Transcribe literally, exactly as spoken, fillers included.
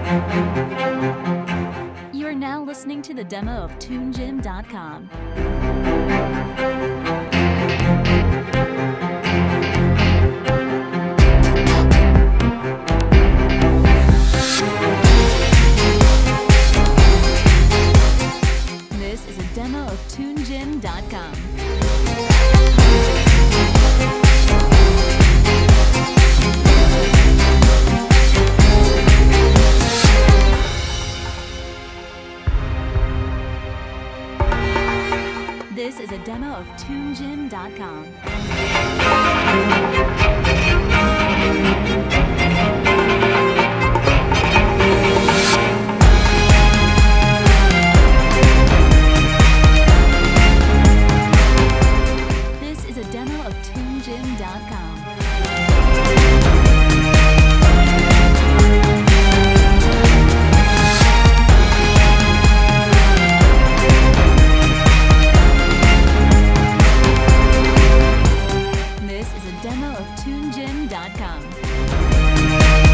You are now listening to the demo of Tune Gym dot com. This is a demo of Tune Gym dot com. This is a demo of Tune Gym dot com. This is a demo of Tune Gym dot com. This is a demo of Tune Gym dot com.